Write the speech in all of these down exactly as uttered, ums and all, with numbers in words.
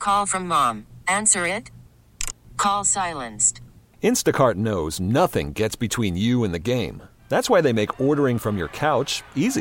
Call from mom. Answer it. Call silenced. Instacart knows nothing gets between you and the game. That's why they make ordering from your couch easy.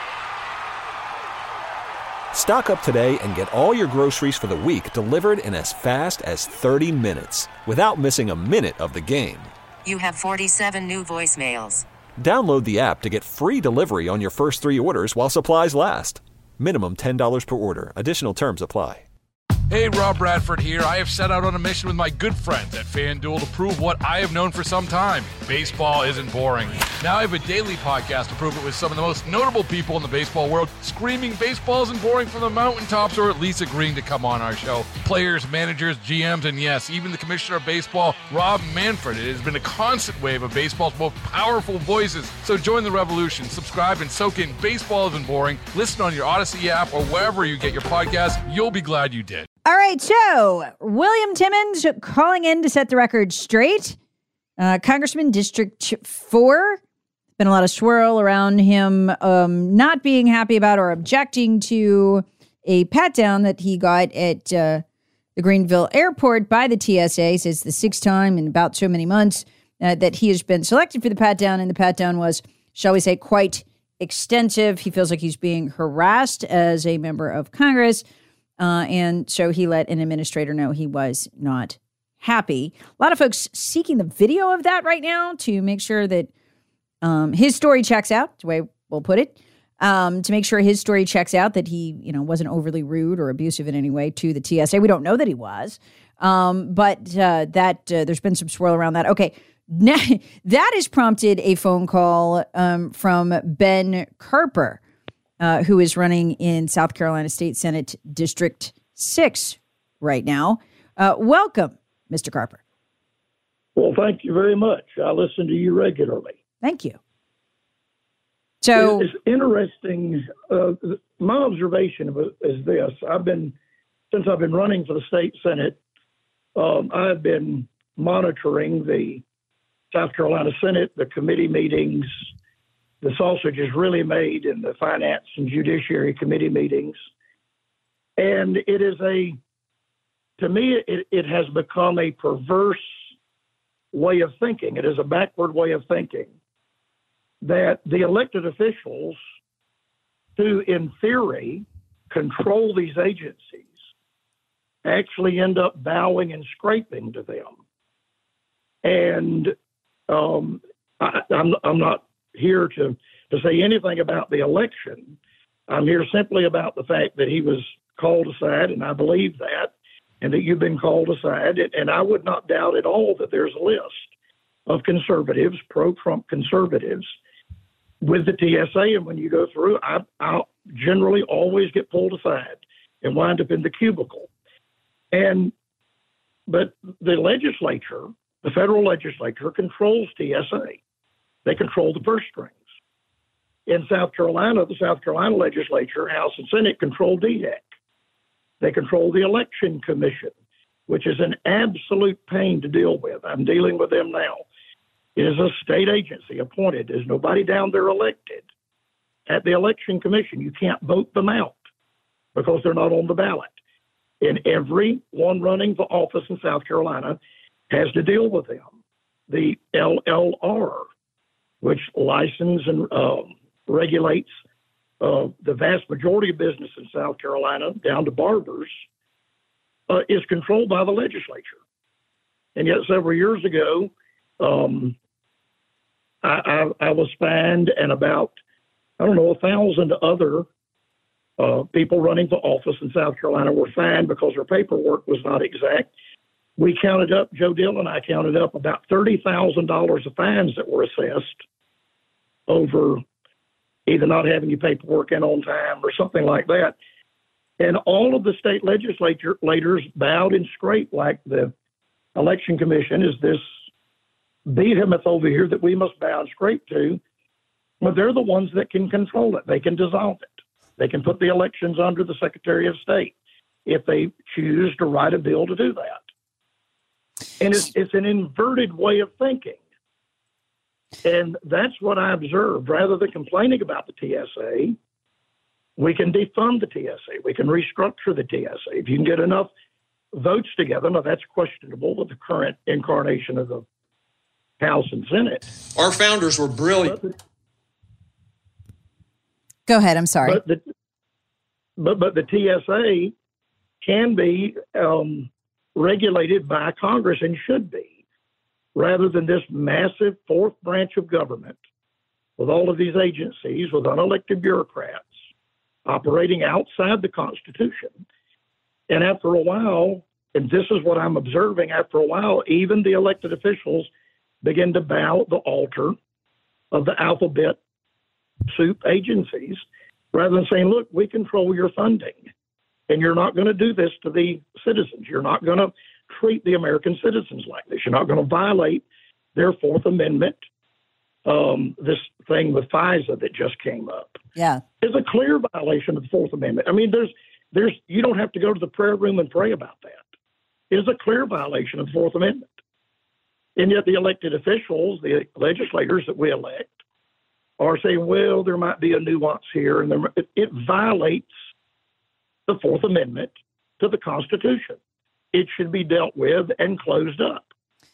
Stock up today and get all your groceries for the week delivered in as fast as thirty minutes without missing a minute of the game. You have forty-seven new voicemails. Download the app to get free delivery on your first three orders while supplies last. Minimum ten dollars per order. Additional terms apply. Hey, Rob Bradford here. I have set out on a mission with my good friends at FanDuel to prove what I have known for some time. Baseball isn't boring. Now I have a daily podcast to prove it with some of the most notable people in the baseball world, screaming baseball isn't boring from the mountaintops, or at least agreeing to come on our show. Players, managers, G Ms, and yes, even the commissioner of baseball, Rob Manfred. It has been a constant wave of baseball's most powerful voices. So join the revolution. Subscribe and soak in Baseball Isn't Boring. Listen on your Odyssey app or wherever you get your podcasts. You'll be glad you did. All right, so William Timmons calling in to set the record straight. Uh, Congressman District four. Been a lot of swirl around him um, not being happy about or objecting to a pat-down that he got at uh, the Greenville airport by the T S A. Says the sixth time in about so many months uh, that he has been selected for the pat-down, and the pat-down was, shall we say, quite extensive. He feels like he's being harassed as a member of Congress. Uh, and so he let an administrator know he was not happy. A lot of folks seeking the video of that right now to make sure that um, his story checks out, the way we'll put it, um, to make sure his story checks out, that he, you know, wasn't overly rude or abusive in any way to the T S A. We don't know that he was, um, but uh, that uh, there's been some swirl around that. Okay, now, that has prompted a phone call um, from Ben Carper, Uh, who is running in South Carolina State Senate District six right now. Uh, welcome, Mister Carper. Well, thank you very much. I listen to you regularly. Thank you. So it's interesting. Uh, my observation is this. I've been, since I've been running for the state Senate, um, I've been monitoring the South Carolina Senate, the committee meetings. The sausage is really made in the Finance and Judiciary Committee meetings. And it is a, to me, it, it has become a perverse way of thinking. It is a backward way of thinking that the elected officials who, in theory, control these agencies actually end up bowing and scraping to them. And um, I, I'm, I'm not here to, to say anything about the election. I'm here simply about the fact that he was called aside, and I believe that, and that you've been called aside. And I would not doubt at all that there's a list of conservatives, pro-Trump conservatives, with the T S A. And when you go through, I, I'll generally always get pulled aside and wind up in the cubicle. And but the legislature, the federal legislature, controls T S A. They control the purse strings. In South Carolina, the South Carolina legislature, House and Senate control D H E C. They control the Election Commission, which is an absolute pain to deal with. I'm dealing with them now. It is a state agency appointed. There's nobody down there elected. At the Election Commission, you can't vote them out because they're not on the ballot. And everyone running for office in South Carolina has to deal with them. The L L R, which licenses and um, regulates uh, the vast majority of business in South Carolina, down to barbers, uh, is controlled by the legislature. And yet several years ago, um, I, I, I was fined, and about, I don't know, a thousand other uh, people running for office in South Carolina were fined because their paperwork was not exact. We counted up, Joe Dill and I counted up about thirty thousand dollars of fines that were assessed over either not having your paperwork in on time or something like that. And all of the state legislators bowed and scraped like the Election Commission is this behemoth over here that we must bow and scrape to. But they're the ones that can control it. They can dissolve it. They can put the elections under the Secretary of State if they choose to write a bill to do that. And it's, it's an inverted way of thinking. And that's what I observed. Rather than complaining about the T S A, we can defund the T S A. We can restructure the T S A. If you can get enough votes together. Now, that's questionable with the current incarnation of the House and Senate. Our founders were brilliant. But the, Go ahead. I'm sorry. But the, but, but the T S A can be um, regulated by Congress and should be, rather than this massive fourth branch of government with all of these agencies, with unelected bureaucrats operating outside the Constitution. And after a while, and this is what I'm observing, after a while, even the elected officials begin to bow at the altar of the alphabet soup agencies, rather than saying, look, we control your funding, and you're not going to do this to the citizens. You're not going to treat the American citizens like this. You're not going to violate their Fourth Amendment. Um, this thing with FISA that just came up, yeah, is a clear violation of the Fourth Amendment. I mean, there's, there's, you don't have to go to the prayer room and pray about that. It is a clear violation of the Fourth Amendment. And yet the elected officials, the legislators that we elect, are saying, well, there might be a nuance here, and there, it, it violates the Fourth Amendment to the Constitution. It should be dealt with and closed up.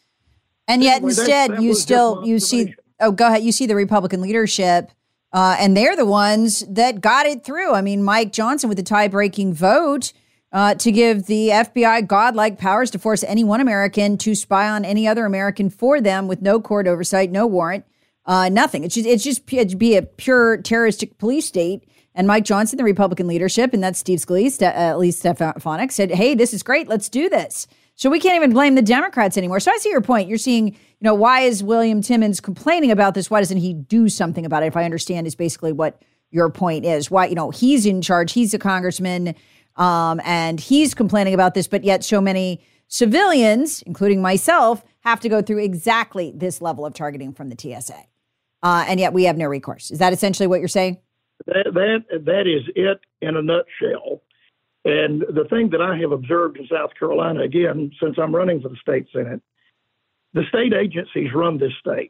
And yet, anyway, instead, that, that you still you see. Oh, go ahead. You see the Republican leadership, uh, and they're the ones that got it through. I mean, Mike Johnson with the tie-breaking vote uh, to give the F B I godlike powers to force any one American to spy on any other American for them with no court oversight, no warrant, uh, nothing. It's just it's just it'd be a pure terroristic police state. And Mike Johnson, the Republican leadership, and that's Steve Scalise, uh, at least Stefanik, said, hey, this is great. Let's do this. So we can't even blame the Democrats anymore. So I see your point. You're seeing, you know, why is William Timmons complaining about this? Why doesn't he do something about it? If I understand, is basically what your point is. Why, you know, he's in charge. He's a congressman, um, and he's complaining about this, but yet so many civilians, including myself, have to go through exactly this level of targeting from the T S A. Uh, and yet we have no recourse. Is that essentially what you're saying? That, that, that is it in a nutshell. And the thing that I have observed in South Carolina, again, since I'm running for the state Senate, the state agencies run this state.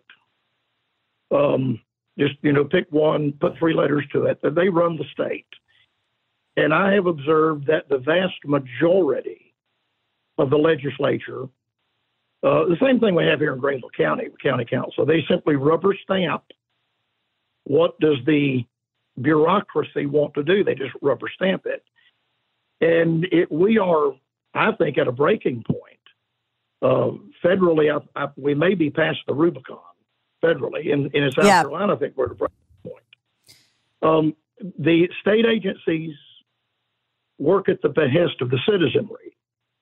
Um, just, you know, pick one, put three letters to it. They run the state. And I have observed that the vast majority of the legislature, uh, the same thing we have here in Greenville County, County Council, they simply rubber stamp what does the bureaucracy want to do. They just rubber stamp it. And it, we are, I think, at a breaking point. Uh, federally, I, I, we may be past the Rubicon federally. And, and in South yeah. Carolina, I think we're at a breaking point. Um, the state agencies work at the behest of the citizenry.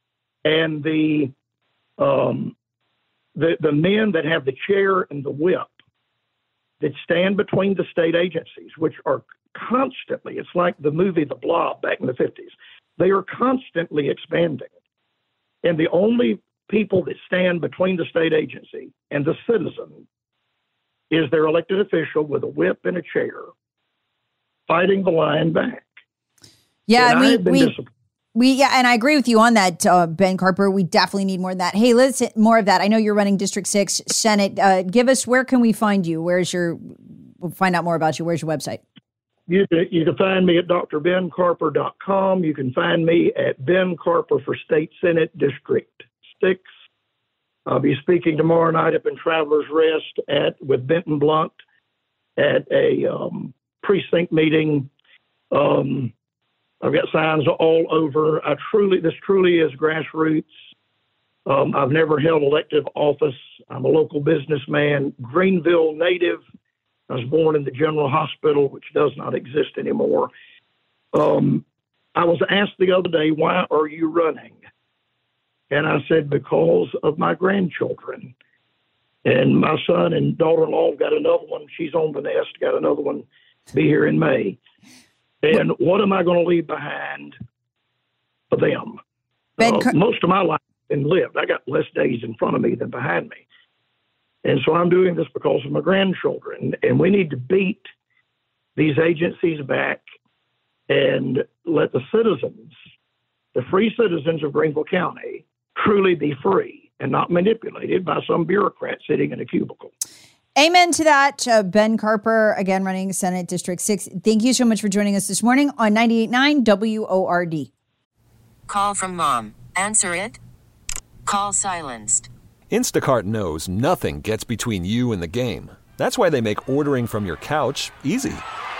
And the, um, the, the men that have the chair and the whip that stand between the state agencies, which are constantly, it's like the movie The Blob back in the fifties. They are constantly expanding. And the only people that stand between the state agency and the citizen is their elected official with a whip and a chair fighting the line back. Yeah, and we, I've been we, disappointed. we, yeah, and I agree with you on that, uh, Ben Carper. We definitely need more of that. Hey, let's more of that. I know you're running District six Senate. Uh, give us, where can we find you? Where's your, we'll find out more about you. Where's your website? You can, you can find me at d r ben carper dot com. You can find me at Ben Carper for State Senate District six. I'll be speaking tomorrow night up in Travelers Rest at with Benton Blunt at a um, precinct meeting. Um, I've got signs all over. I truly, this truly is grassroots. Um, I've never held elective office. I'm a local businessman, Greenville native. I was born in the General Hospital, which does not exist anymore. Um, I was asked the other day, why are you running? And I said, because of my grandchildren. And my son and daughter-in-law got another one. She's on the nest, got another one, be here in May. And what am I going to leave behind for them? Ben uh, Car- most of my life has been lived. I got less days in front of me than behind me. And so I'm doing this because of my grandchildren. And we need to beat these agencies back and let the citizens, the free citizens of Greenville County, truly be free and not manipulated by some bureaucrat sitting in a cubicle. Amen to that. Uh, Ben Carper, again, running Senate District six. Thank you so much for joining us this morning on ninety-eight point nine W O R D. Call from mom. Answer it. Call silenced. Instacart knows nothing gets between you and the game. That's why they make ordering from your couch easy.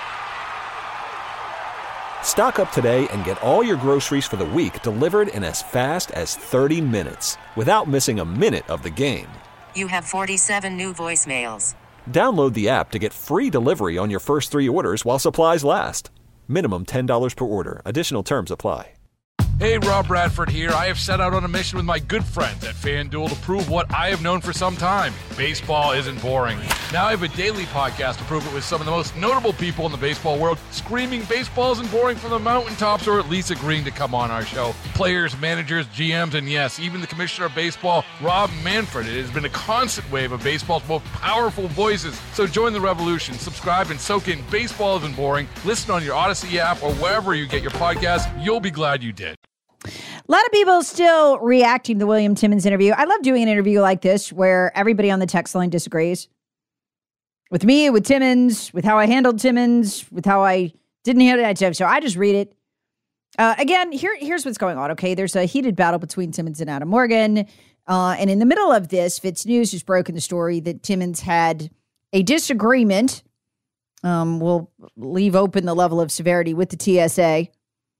Stock up today and get all your groceries for the week delivered in as fast as thirty minutes without missing a minute of the game. You have forty-seven new voicemails. Download the app to get free delivery on your first three orders while supplies last. Minimum ten dollars per order. Additional terms apply. Hey, Rob Bradford here. I have set out on a mission with my good friends at FanDuel to prove what I have known for some time. Baseball isn't boring. Now I have a daily podcast to prove it with some of the most notable people in the baseball world, screaming baseball isn't boring from the mountaintops, or at least agreeing to come on our show. Players, managers, G Ms, and yes, even the commissioner of baseball, Rob Manfred. It has been a constant wave of baseball's most powerful voices. So join the revolution. Subscribe and soak in Baseball Isn't Boring. Listen on your Odyssey app or wherever you get your podcasts. You'll be glad you did. A lot of people still reacting to the William Timmons interview. I love doing an interview like this where everybody on the text line disagrees with me, with Timmons, with how I handled Timmons, with how I didn't handle it. So I just read it. Uh, again, here, here's what's going on. Okay, there's a heated battle between Timmons and Adam Morgan. Uh, and in the middle of this, Fitz News has broken the story that Timmons had a disagreement. Um, we'll leave open the level of severity with the T S A.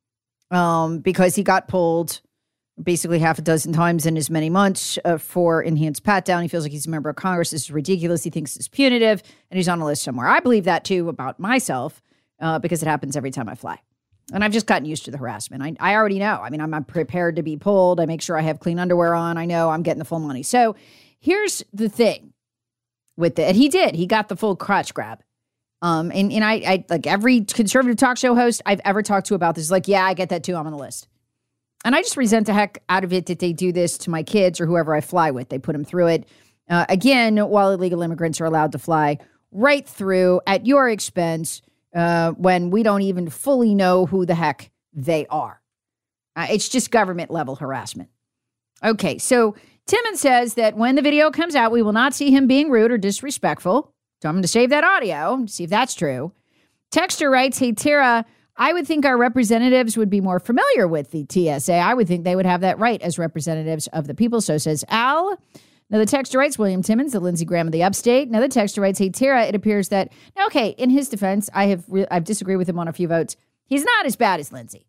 Um, because he got pulled basically half a dozen times in as many months uh, for enhanced pat-down. He feels like he's a member of Congress. This is ridiculous. He thinks it's punitive, and he's on a list somewhere. I believe that, too, about myself, uh, because it happens every time I fly. And I've just gotten used to the harassment. I, I already know. I mean, I'm, I'm prepared to be pulled. I make sure I have clean underwear on. I know I'm getting the full money. So here's the thing with it. And he did. He got the full crotch grab. Um, and, and I, I, like every conservative talk show host I've ever talked to about this is like, yeah, I get that too. I'm on the list. And I just resent the heck out of it that they do this to my kids or whoever I fly with. They put them through it. Uh, again, while illegal immigrants are allowed to fly right through at your expense, uh, when we don't even fully know who the heck they are. Uh, it's just government level harassment. Okay. So Timmons says that when the video comes out, we will not see him being rude or disrespectful. So I'm going to save that audio, see if that's true. Texter writes, hey, Tara, I would think our representatives would be more familiar with the T S A. I would think they would have that right as representatives of the people. So says Al. Another texter writes, William Timmons, the Lindsey Graham of the upstate. Another texter writes, hey, Tara, it appears that, now, okay, in his defense, I have re- I've disagreed with him on a few votes. He's not as bad as Lindsey.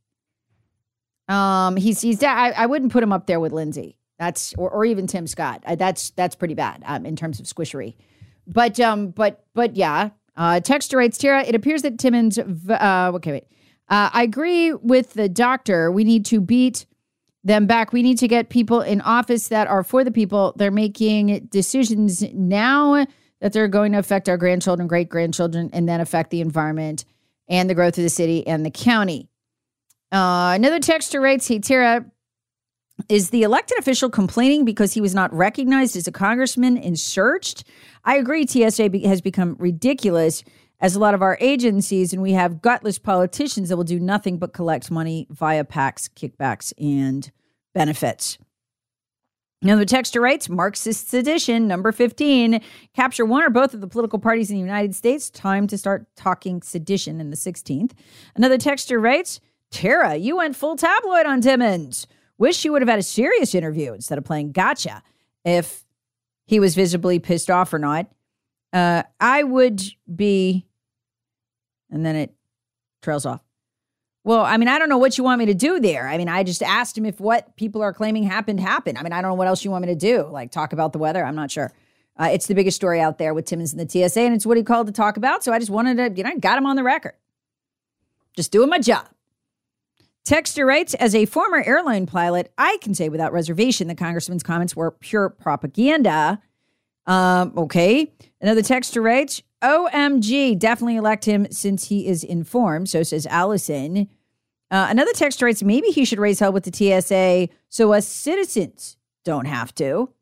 Um, he's, he's, I, I wouldn't put him up there with Lindsey. That's, or, or even Tim Scott. I, that's, that's pretty bad um, in terms of squishery. But, um, but, but yeah, uh, texter writes, Tara, it appears that Timmons, uh, okay, wait. Uh, I agree with the doctor. We need to beat them back. We need to get people in office that are for the people. They're making decisions now that they're going to affect our grandchildren, great grandchildren, and then affect the environment and the growth of the city and the county. Uh, another texter writes, hey, Tara, is the elected official complaining because he was not recognized as a congressman and searched? I agree T S A be- has become ridiculous as a lot of our agencies, and we have gutless politicians that will do nothing but collect money via PACs, kickbacks, and benefits. Now, the texter writes, Marxist sedition, number fifteen, capture one or both of the political parties in the United States. Time to start talking sedition in the sixteenth. Another texter writes, Tara, you went full tabloid on Timmons. Wish you would have had a serious interview instead of playing gotcha if he was visibly pissed off or not. Uh, I would be, and then it trails off. Well, I mean, I don't know what you want me to do there. I mean, I just asked him if what people are claiming happened, happened. I mean, I don't know what else you want me to do. Like talk about the weather? I'm not sure. Uh, it's the biggest story out there with Timmons and the T S A, and it's what he called to talk about. So I just wanted to, you know, got him on the record. Just doing my job. Texter writes, as a former airline pilot, I can say without reservation the congressman's comments were pure propaganda. Um, okay. Another texter writes, O M G, definitely elect him since he is informed. So says Allison. Uh, another texter writes, maybe he should raise hell with the T S A so us citizens don't have to.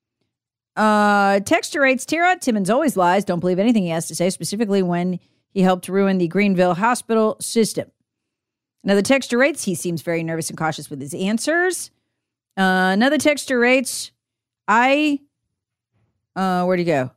Uh, texter writes, Tara, Timmons always lies. Don't believe anything he has to say, specifically when he helped ruin the Greenville hospital system. Another texter writes, he seems very nervous and cautious with his answers. Uh, another texter writes, I, uh, where'd he go?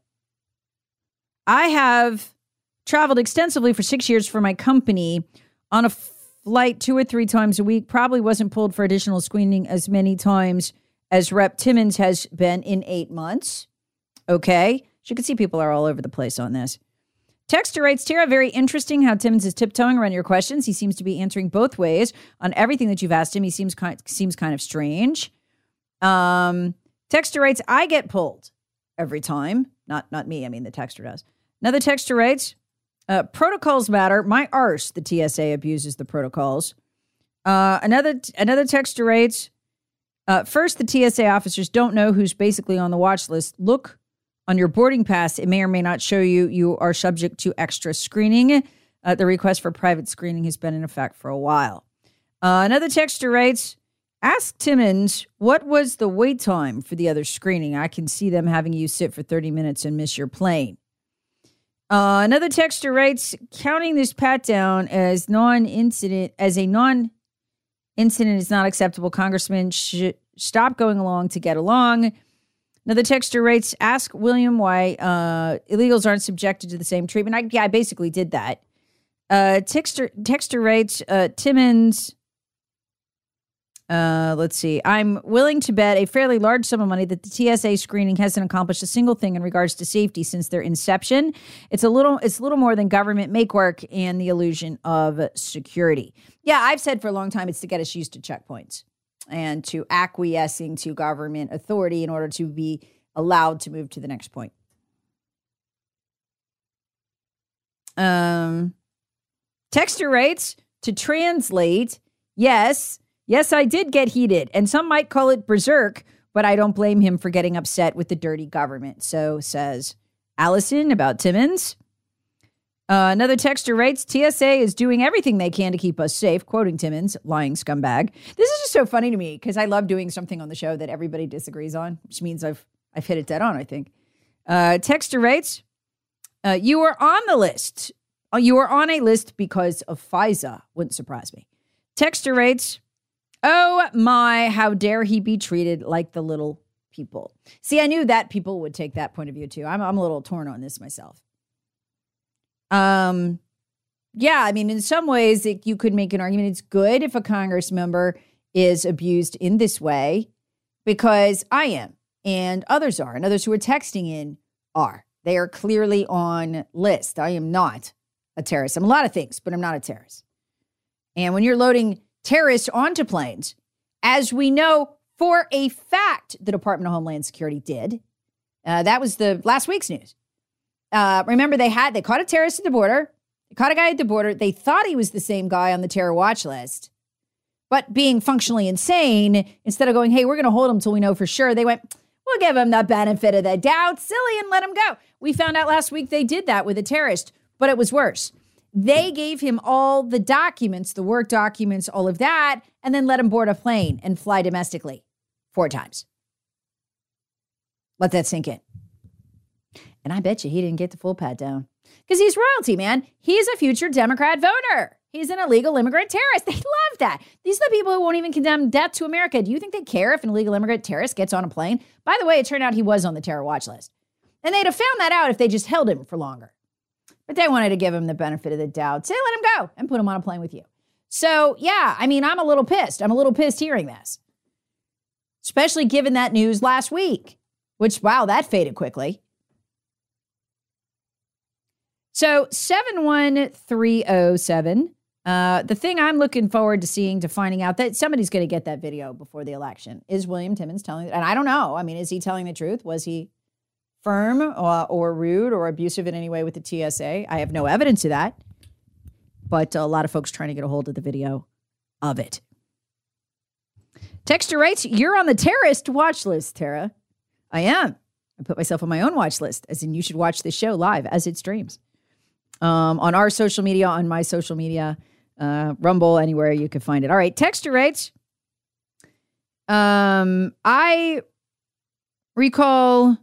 I have traveled extensively for six years for my company on a flight two or three times a week, probably wasn't pulled for additional screening as many times as Rep Timmons has been in eight months. Okay. As you can see, people are all over the place on this. Texter writes, Tara, very interesting how Timmons is tiptoeing around your questions. He seems to be answering both ways on everything that you've asked him. He seems kind, seems kind of strange. Um, texter writes, I get pulled every time. Not, not me. I mean, the texter does. Another texter writes, uh, protocols matter. My arse, the T S A abuses the protocols. Uh, another, another texter writes, uh, first, the T S A officers don't know who's basically on the watch list. Look on your boarding pass. It may or may not show you you are subject to extra screening. Uh, the request for private screening has been in effect for a while. Uh, another texter writes, ask Timmons, what was the wait time for the other screening? I can see them having you sit for thirty minutes and miss your plane. Uh, another texter writes, counting this pat down as non-incident, as a non-incident is not acceptable. Congressman should stop going along to get along. Another texter writes, ask William why uh, illegals aren't subjected to the same treatment. I, yeah, I basically did that. Uh, texter, texter writes, uh, Timmons, uh, let's see, I'm willing to bet a fairly large sum of money that the T S A screening hasn't accomplished a single thing in regards to safety since their inception. It's a little, it's little more than government make work and the illusion of security. Yeah, I've said for a long time it's to get us used to checkpoints and to acquiescing to government authority in order to be allowed to move to the next point. Um, texter writes, to translate, yes, yes, I did get heated, and some might call it berserk, but I don't blame him for getting upset with the dirty government. So says Allison about Timmons. Uh, another texter writes, T S A is doing everything they can to keep us safe, quoting Timmons, lying scumbag. This is just so funny to me because I love doing something on the show that everybody disagrees on, which means I've I've hit it dead on, I think. Uh, texter writes, uh, you were on the list. Uh, you were on a list because of FISA. Wouldn't surprise me. Texter writes, oh my, how dare he be treated like the little people. See, I knew that people would take that point of view too. I'm, I'm a little torn on this myself. Um, yeah, I mean, in some ways it, you could make an argument. It's good if a Congress member is abused in this way because I am and others are and others who are texting in are. They are clearly on list. I am not a terrorist. I'm a lot of things, but I'm not a terrorist. And when you're loading terrorists onto planes, as we know for a fact the Department of Homeland Security did, uh, that was the last week's news. Uh, remember, they had they caught a terrorist at the border. They caught a guy at the border. They thought he was the same guy on the terror watch list. But being functionally insane, instead of going, hey, we're going to hold him until we know for sure, they went, we'll give him the benefit of the doubt, silly, and let him go. We found out last week they did that with a terrorist, but it was worse. They gave him all the documents, the work documents, all of that, and then let him board a plane and fly domestically four times. Let that sink in. And I bet you he didn't get the full pat down. Because he's royalty, man. He's a future Democrat voter. He's an illegal immigrant terrorist. They love that. These are the people who won't even condemn death to America. Do you think they care if an illegal immigrant terrorist gets on a plane? By the way, it turned out he was on the terror watch list. And they'd have found that out if they just held him for longer. But they wanted to give him the benefit of the doubt. Say, let him go and put him on a plane with you. So, yeah, I mean, I'm a little pissed. I'm a little pissed hearing this. Especially given that news last week. Which, wow, that faded quickly. So seven one three oh seven, uh, the thing I'm looking forward to seeing, to finding out that somebody's going to get that video before the election, is William Timmons telling, and I don't know, I mean, is he telling the truth? Was he firm or, or rude or abusive in any way with the T S A? I have no evidence of that, but a lot of folks trying to get a hold of the video of it. Texter writes, you're on the terrorist watch list, Tara. I am. I put myself on my own watch list, as in you should watch this show live as it streams. Um, on our social media, on my social media, uh, Rumble, anywhere you can find it. All right, texter writes, um, I recall,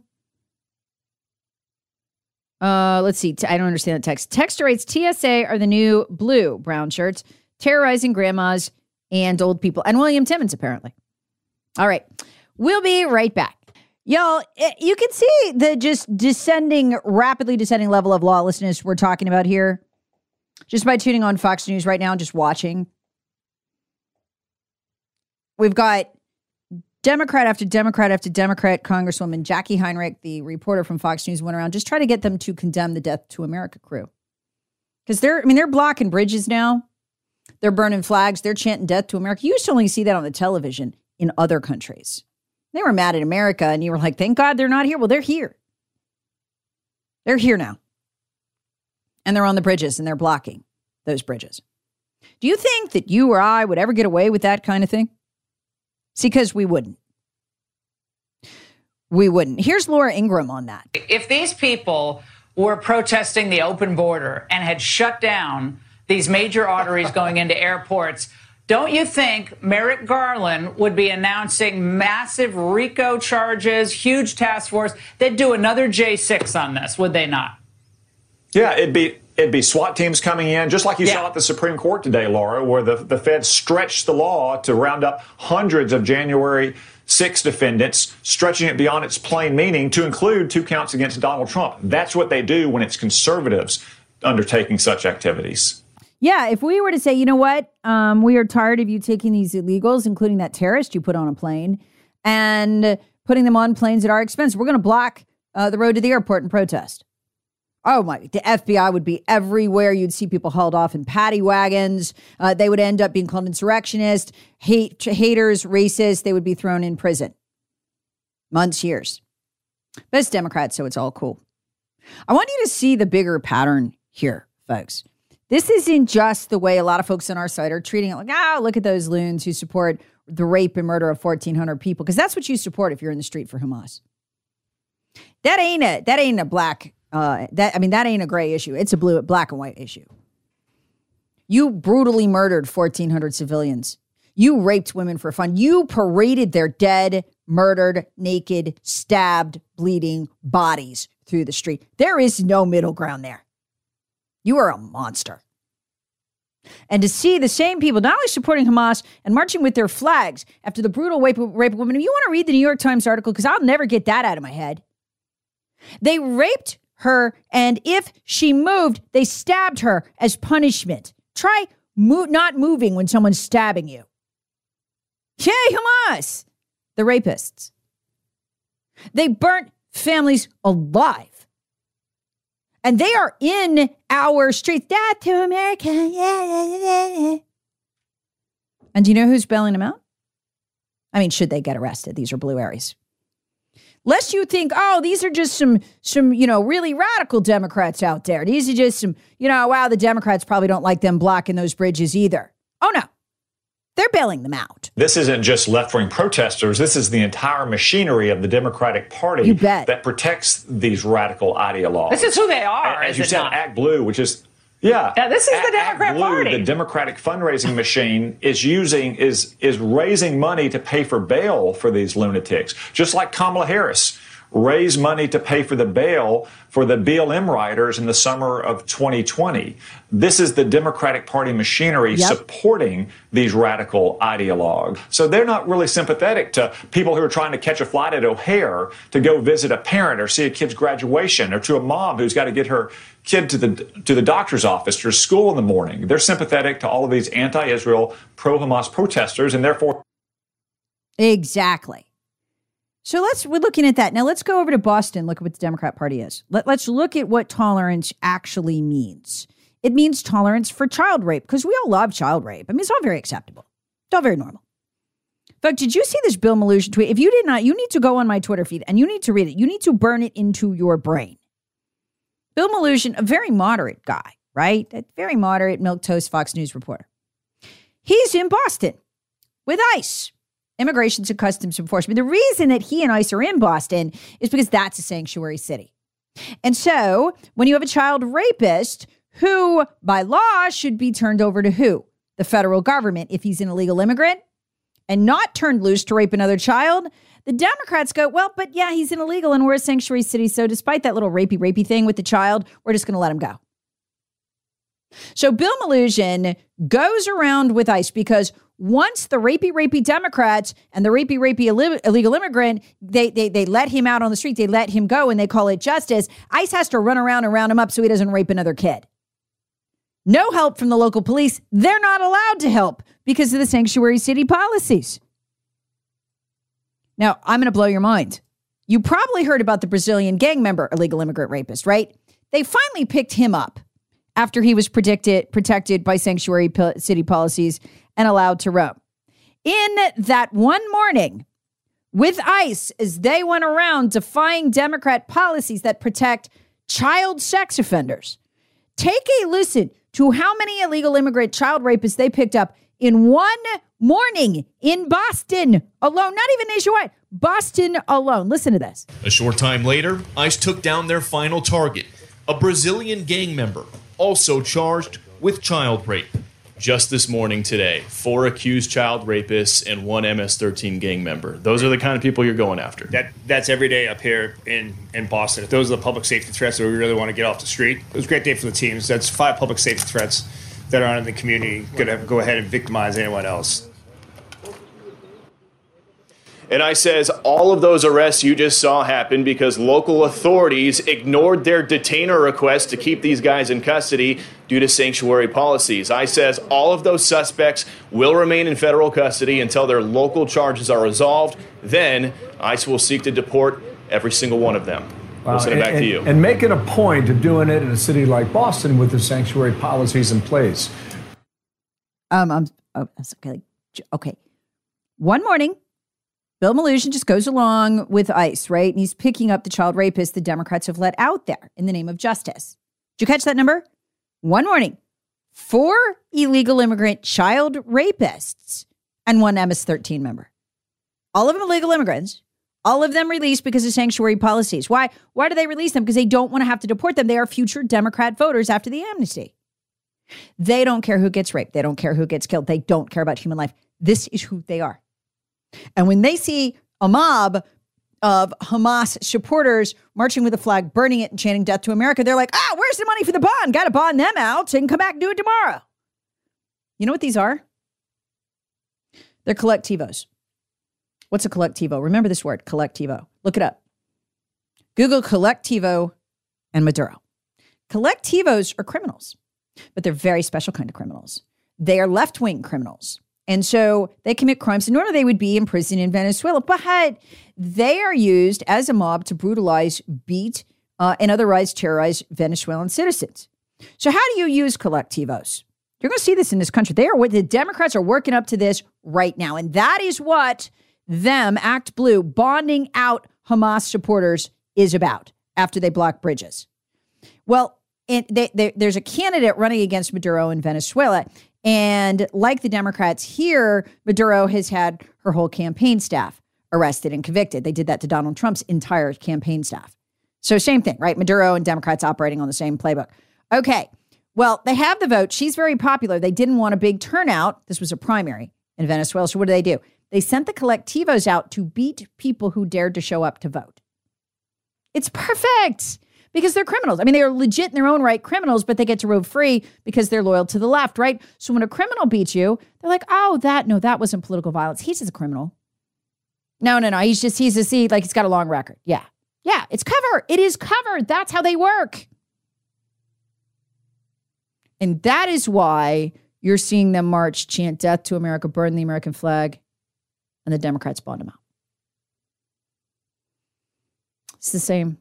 uh, let's see, I don't understand the text. Texter writes, T S A are the new blue brown shirts, terrorizing grandmas and old people. And William Timmons, apparently. All right, we'll be right back. Y'all, you can see the just descending, rapidly descending level of lawlessness we're talking about here just by tuning on Fox News right now and just watching. we've got Democrat after Democrat after Democrat, Congresswoman Jackie Heinrich, the reporter from Fox News, went around just trying to get them to condemn the Death to America crew. Because they're, I mean, they're blocking bridges now. They're burning flags. They're chanting Death to America. You used to only see that on the television in other countries. They were mad at America, and you were like, thank God they're not here. Well, they're here. They're here now. And they're on the bridges, and they're blocking those bridges. Do you think that you or I would ever get away with that kind of thing? See, because we wouldn't. We wouldn't. Here's Laura Ingraham on that. If these people were protesting the open border and had shut down these major arteries going into airports, don't you think Merrick Garland would be announcing massive RICO charges, huge task force? They'd do another J six on this, would they not? Yeah, it'd be it'd be SWAT teams coming in, just like you yeah. saw at the Supreme Court today, Laura, where the, the Fed stretched the law to round up hundreds of January sixth defendants, stretching it beyond its plain meaning to include two counts against Donald Trump. That's what they do when it's conservatives undertaking such activities. Yeah, if we were to say, you know what, um, we are tired of you taking these illegals, including that terrorist you put on a plane, and putting them on planes at our expense, we're going to block uh, the road to the airport and protest. Oh my, the F B I would be everywhere. You'd see people hauled off in paddy wagons. Uh, they would end up being called insurrectionists, hate, haters, racists. They would be thrown in prison. Months, years. But it's Democrats, so it's all cool. I want you to see the bigger pattern here, folks. This isn't just the way a lot of folks on our side are treating it like, ah, oh, look at those loons who support the rape and murder of fourteen hundred people, because that's what you support if you're in the street for Hamas. That ain't a, that ain't a black Uh, that I mean, that ain't a gray issue. It's a blue, black and white issue. You brutally murdered fourteen hundred civilians. You raped women for fun. You paraded their dead, murdered, naked, stabbed, bleeding bodies through the street. There is no middle ground there. You are a monster. And to see the same people not only supporting Hamas and marching with their flags after the brutal rape of, rape of women. If you want to read the New York Times article, because I'll never get that out of my head. They raped her, and if she moved, they stabbed her as punishment. Try mo- not moving when someone's stabbing you. Yay, Hamas! The rapists. They burnt families alive. And they are in our streets. Death to America. Yeah, yeah, yeah, yeah. And do you know who's bailing them out? I mean, should they get arrested? These are blue areas. Lest you think, oh, these are just some, some, you know, really radical Democrats out there. These are just some, you know, wow, the Democrats probably don't like them blocking those bridges either. Oh, no. They're bailing them out. This isn't just left-wing protesters. This is the entire machinery of the Democratic Party you bet. that protects these radical ideologues. This is who they are, As is you it said, not? Act Blue, which is... Yeah. yeah, this is Act, the Democrat Act Blue, Party. The Democratic fundraising machine is using is is raising money to pay for bail for these lunatics, just like Kamala Harris raised money to pay for the bail for the B L M rioters in the summer of twenty twenty. This is the Democratic Party machinery yep. supporting these radical ideologues. So they're not really sympathetic to people who are trying to catch a flight at O'Hare to go visit a parent or see a kid's graduation, or to a mom who's got to get her kid to the to the doctor's office or school in the morning. They're sympathetic to all of these anti-Israel, pro-Hamas protesters, and therefore... Exactly. So let's, we're looking at that. Now let's go over to Boston, look at what the Democrat Party is. Let, let's look at what tolerance actually means. It means tolerance for child rape, because we all love child rape. I mean, it's all very acceptable. It's all very normal. In fact, did you see this Bill Maloosh tweet? If you did not, you need to go on my Twitter feed and you need to read it. You need to burn it into your brain. Bill Maloosh, a very moderate guy, right? A very moderate, milquetoast Fox News reporter. He's in Boston with ICE. Immigration and Customs Enforcement. The reason that he and ICE are in Boston is because that's a sanctuary city. And so when you have a child rapist who, by law, should be turned over to who? The federal government, if he's an illegal immigrant and not turned loose to rape another child, the Democrats go, well, but yeah, he's an illegal and we're a sanctuary city. So despite that little rapey, rapey thing with the child, we're just going to let him go. So Bill Maloosh goes around with ICE because once the rapey, rapey Democrats and the rapey, rapey illegal immigrant, they, they, they let him out on the street, they let him go and they call it justice, ICE has to run around and round him up so he doesn't rape another kid. No help from the local police. They're not allowed to help because of the sanctuary city policies. Now, I'm going to blow your mind. You probably heard about the Brazilian gang member, illegal immigrant rapist, right? They finally picked him up after he was predicted, protected by sanctuary p- city policies and allowed to roam. In that one morning, with ICE, as they went around defying Democrat policies that protect child sex offenders. Take a listen to how many illegal immigrant child rapists they picked up in one morning in Boston alone, not even nationwide, Boston alone. Listen to this. A short time later, ICE took down their final target, a Brazilian gang member, also charged with child rape. Just this morning today, four accused child rapists and one M S thirteen gang member. Those are the kind of people you're going after. That That's every day up here in, in Boston. If those are the public safety threats that we really want to get off the street, it was a great day for the teams. That's five public safety threats that are in the community going to go ahead and victimize anyone else. And ICE says all of those arrests you just saw happen because local authorities ignored their detainer request to keep these guys in custody due to sanctuary policies. ICE says all of those suspects will remain in federal custody until their local charges are resolved. Then ICE will seek to deport every single one of them. Wow. We'll send it back and, to you. And making a point of doing it in a city like Boston with the sanctuary policies in place. Um, I'm oh, okay. Okay. One morning, Bill Melugin just goes along with ICE, right? And he's picking up the child rapists the Democrats have let out there in the name of justice. Did you catch that number? One morning, four illegal immigrant child rapists and one M S thirteen member. All of them illegal immigrants. All of them released because of sanctuary policies. Why? Why do they release them? Because they don't want to have to deport them. They are future Democrat voters after the amnesty. They don't care who gets raped. They don't care who gets killed. They don't care about human life. This is who they are. And when they see a mob of Hamas supporters marching with a flag, burning it and chanting death to America, they're like, ah, where's the money for the bond? Got to bond them out and come back and do it tomorrow. You know what these are? They're collectivos. What's a collectivo? Remember this word, collectivo. Look it up. Google collectivo and Maduro. Collectivos are criminals, but they're very special kind of criminals. They are left-wing criminals. And so they commit crimes. And normally they would be in prison in Venezuela, but they are used as a mob to brutalize, beat, uh, and otherwise terrorize Venezuelan citizens. So how do you use collectivos? You're going to see this in this country. They are what the Democrats are working up to this right now. And that is what them, Act Blue, bonding out Hamas supporters is about after they block bridges. Well, and they, they, there's a candidate running against Maduro in Venezuela. And like the Democrats here, Maduro has had her whole campaign staff arrested and convicted. They did that to Donald Trump's entire campaign staff. So same thing, right? Maduro and Democrats operating on the same playbook. Okay, well, they have the vote. She's very popular. They didn't want a big turnout. This was a primary in Venezuela. So what do they do? They sent the collectivos out to beat people who dared to show up to vote. It's perfect. Because they're criminals. I mean, they are legit in their own right criminals, but they get to roam free because they're loyal to the left, right? So when a criminal beats you, they're like, oh, that, no, that wasn't political violence. He's just a criminal. No, no, no. He's just, he's a see, like he's got a long record. Yeah. Yeah, it's covered. It is covered. That's how they work. And that is why you're seeing them march, chant death to America, burn the American flag, and the Democrats bond them out. It's the same.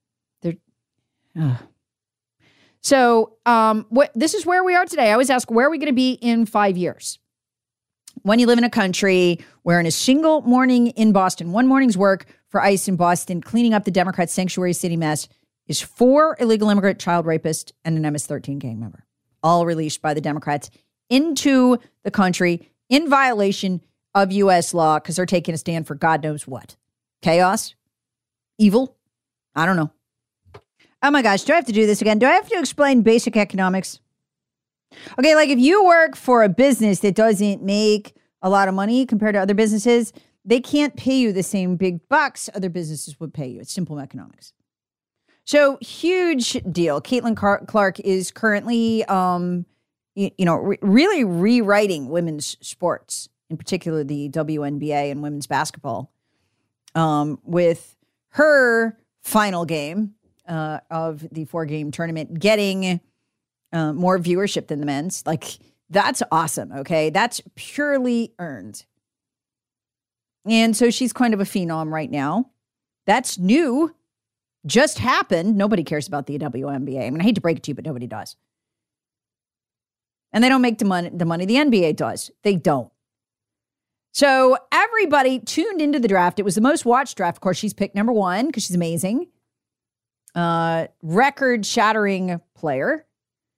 So um, what, this is where we are today. I always ask, where are we going to be in five years? When you live in a country where in a single morning in Boston, one morning's work for ICE in Boston, cleaning up the Democrat sanctuary city mess is four illegal immigrant child rapists and an M S thirteen gang member, all released by the Democrats into the country in violation of U S law because they're taking a stand for God knows what. Chaos? Evil? I don't know. Oh my gosh, do I have to do this again? Do I have to explain basic economics? Okay, like if you work for a business that doesn't make a lot of money compared to other businesses, they can't pay you the same big bucks other businesses would pay you. It's simple economics. So huge deal. Caitlin Clark is currently, um, you, you know, re- really rewriting women's sports, in particular the W N B A and women's basketball, um, with her final game uh, of the four-game tournament getting uh, more viewership than the men's. Like, that's awesome, okay? That's purely earned. And so she's kind of a phenom right now. That's new. Just happened. Nobody cares about the W N B A. I mean, I hate to break it to you, but nobody does. And they don't make the money, the money the N B A does. They don't. So everybody tuned into the draft. It was the most watched draft. Of course, she's picked number one because she's amazing. Uh, record-shattering player.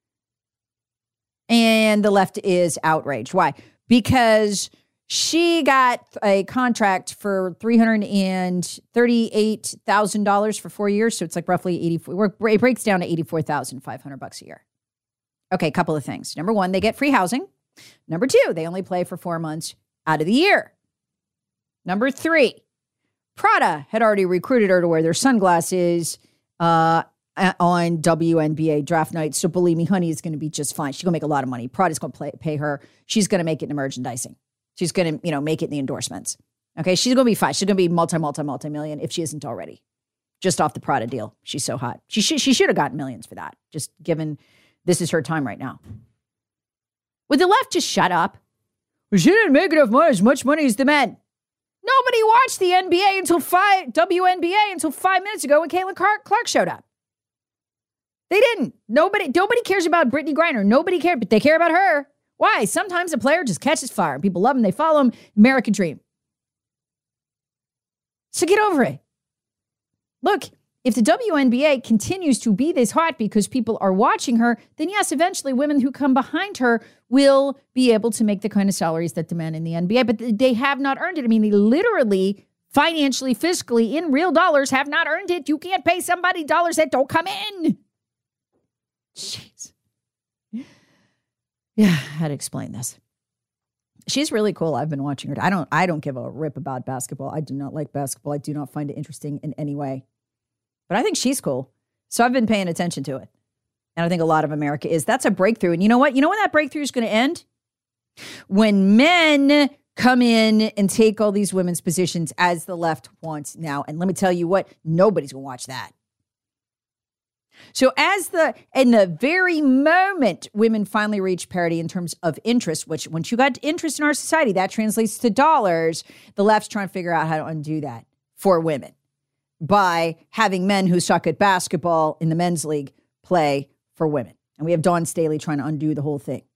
And the left is outraged. Why? Because she got a contract for three hundred thirty-eight thousand dollars for four years. So it's like roughly eighty-four. It breaks down to eighty-four thousand five hundred bucks a year. Okay, a couple of things. Number one, they get free housing. Number two, they only play for four months out of the year. Number three, Prada had already recruited her to wear their sunglasses uh, on W N B A draft night. So believe me, honey is going to be just fine. She's going to make a lot of money. Prada's going to pay her. She's going to make it in the merchandising. She's going to, you know, make it in the endorsements. Okay, she's going to be fine. She's going to be multi, multi, multi-million if she isn't already. Just off the Prada deal. She's so hot. She should, she should have gotten millions for that, just given this is her time right now. Would the left just shut up? Well, she didn't make enough money, as much money as the men. Nobody watched the N B A until five, W N B A until five minutes ago when Caitlin Clark, Clark showed up. They didn't. Nobody, nobody cares about Brittany Griner. Nobody cared, but they care about her. Why? Sometimes a player just catches fire. People love him. They follow him. American dream. So get over it. Look, if the W N B A continues to be this hot because people are watching her, then yes, eventually women who come behind her will be able to make the kind of salaries that the men in the N B A, but they have not earned it. I mean, they literally, financially, fiscally, in real dollars have not earned it. You can't pay somebody dollars that don't come in. Jeez. Yeah, how to explain this. She's really cool. I've been watching her. I don't, I don't give a rip about basketball. I do not like basketball. I do not find it interesting in any way. But I think she's cool. So I've been paying attention to it. And I think a lot of America is. That's a breakthrough. And you know what? You know when that breakthrough is going to end? When men come in and take all these women's positions as the left wants now. And let me tell you what, nobody's going to watch that. So as the, in the very moment women finally reach parity in terms of interest, which once you got interest in our society, that translates to dollars, the left's trying to figure out how to undo that for women by having men who suck at basketball in the men's league play for women. And we have Dawn Staley trying to undo the whole thing.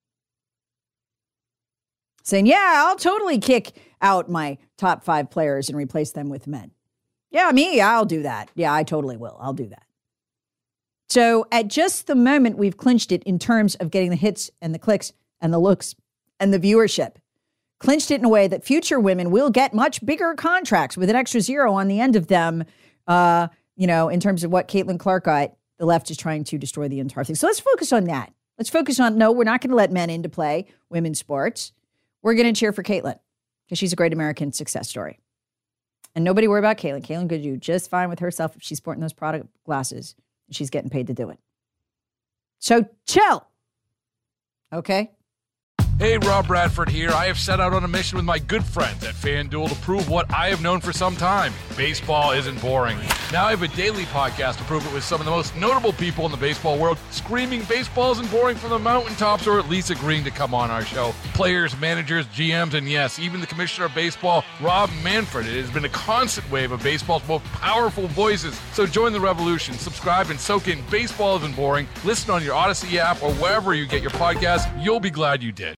Saying, yeah, I'll totally kick out my top five players and replace them with men. Yeah, me, I'll do that. Yeah, I totally will. I'll do that. So at just the moment we've clinched it in terms of getting the hits and the clicks and the looks and the viewership, clinched it in a way that future women will get much bigger contracts with an extra zero on the end of them, uh, you know, in terms of what Caitlin Clark got. The left is trying to destroy the entire thing. So let's focus on that. Let's focus on, no, we're not going to let men into play women's sports. We're going to cheer for Caitlin because she's a great American success story. And nobody worry about Caitlin. Caitlin could do just fine with herself if she's sporting those product glasses. She's getting paid to do it. So chill. Okay? Hey, Rob Bradford here. I have set out on a mission with my good friends at FanDuel to prove what I have known for some time. Baseball isn't boring. Now I have a daily podcast to prove it with some of the most notable people in the baseball world, screaming baseball isn't boring from the mountaintops, or at least agreeing to come on our show. Players, managers, G Ms, and yes, even the commissioner of baseball, Rob Manfred. It has been a constant wave of baseball's most powerful voices. So join the revolution. Subscribe and soak in Baseball Isn't Boring. Listen on your Odyssey app or wherever you get your podcasts. You'll be glad you did.